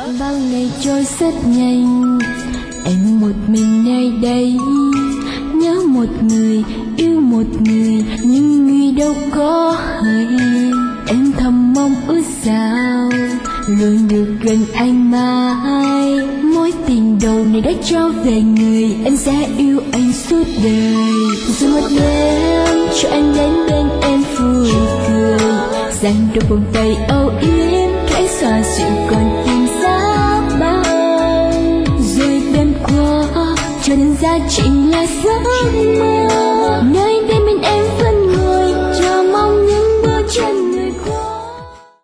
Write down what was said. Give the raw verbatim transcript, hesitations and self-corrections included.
Bao ngày trôi rất nhanh, em một mình nơi đây, nhớ một người, yêu một người, nhưng người đâu có hay. Em thầm mong ước sao luôn được gần anh mãi. Mối tình đầu này đã trao về người, anh sẽ yêu anh suốt đời. Rồi một đêm cho anh đến bên em vui cười, dành đôi vòng tay âu yếm, khẽ xoa dịu con tim giá băng. Rồi đêm qua cho đến giá chính là giấc mơ, nơi